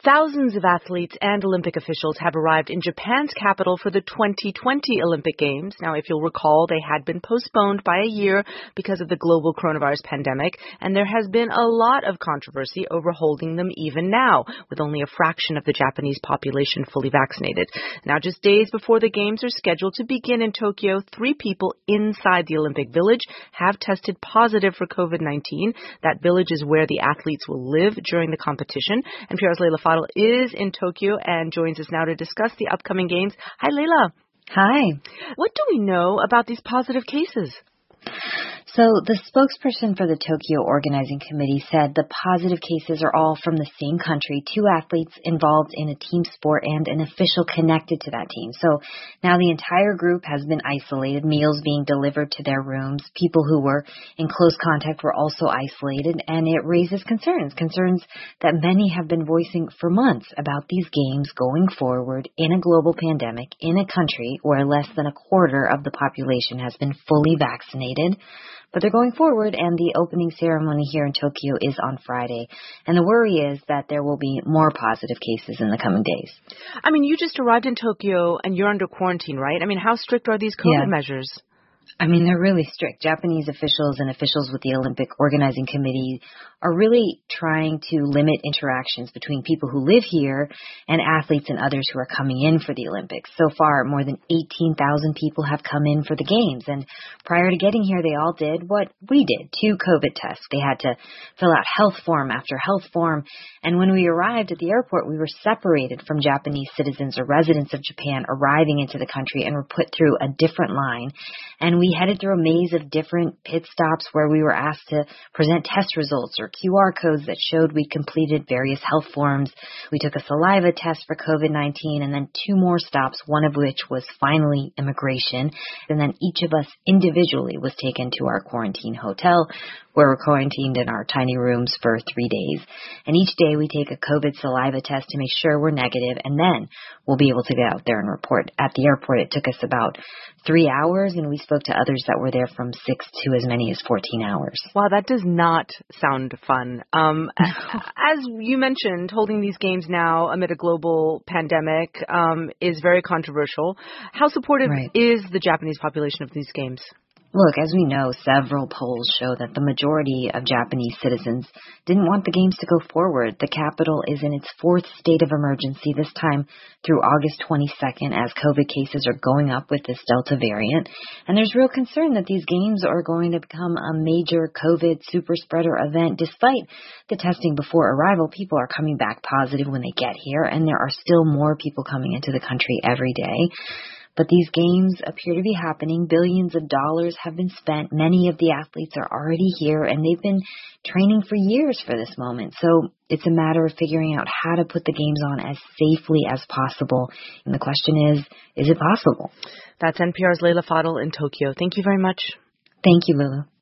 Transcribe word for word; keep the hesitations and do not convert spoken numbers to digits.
Thousands of athletes and Olympic officials have arrived in Japan's capital for the twenty twenty Olympic Games. Now, if you'll recall, they had been postponed by a year because of the global coronavirus pandemic, and there has been a lot of controversy over holding them even now, with only a fraction of the Japanese population fully vaccinated. Now, just days before the Games are scheduled to begin in Tokyo, three people inside the Olympic Village have tested positive for COVID nineteen. That village is where the athletes will live during the competition. N P R's Leila Fadel is in Tokyo and joins us now to discuss the upcoming games. Hi, Leila. Hi. What do we know about these positive cases? So the spokesperson for the Tokyo Organizing Committee said the positive cases are all from the same country, two athletes involved in a team sport and an official connected to that team. So now the entire group has been isolated, meals being delivered to their rooms. People who were in close contact were also isolated, and it raises concerns, concerns that many have been voicing for months about these games going forward in a global pandemic in a country where less than a quarter of the population has been fully vaccinated. But they're going forward, and the opening ceremony here in Tokyo is on Friday. And the worry is that there will be more positive cases in the coming days. I mean, you just arrived in Tokyo, and you're under quarantine, right? I mean, how strict are these COVID yeah. measures? I mean, they're really strict. Japanese officials and officials with the Olympic Organizing Committee are really trying to limit interactions between people who live here and athletes and others who are coming in for the Olympics. So far, more than eighteen thousand people have come in for the Games. And prior to getting here, they all did what we did, two COVID tests. They had to fill out health form after health form. And when we arrived at the airport, we were separated from Japanese citizens or residents of Japan arriving into the country and were put through a different line. And we headed through a maze of different pit stops where we were asked to present test results or Q R codes that showed we'd completed various health forms. We took a saliva test for COVID nineteen and then two more stops, one of which was finally immigration. And then each of us individually was taken to our quarantine hotel where we're quarantined in our tiny rooms for three days. And each day we take a COVID saliva test to make sure we're negative, and then we'll be able to get out there and report. At the airport, it took us about three hours, and we spoke to others that were there from six to as many as fourteen hours. Wow, that does not sound fun. Um, as you mentioned, holding these games now amid a global pandemic um, is very controversial. How supportive right. is the Japanese population of these games? Look, as we know, several polls show that the majority of Japanese citizens didn't want the games to go forward. The capital is in its fourth state of emergency, this time through August twenty-second, as COVID cases are going up with this Delta variant. And there's real concern that these games are going to become a major COVID super spreader event. Despite the testing before arrival, people are coming back positive when they get here, and there are still more people coming into the country every day. But these games appear to be happening. Billions of dollars have been spent. Many of the athletes are already here, and they've been training for years for this moment. So it's a matter of figuring out how to put the games on as safely as possible. And the question is, is it possible? That's N P R's Leila Fadel in Tokyo. Thank you very much. Thank you, Lulu.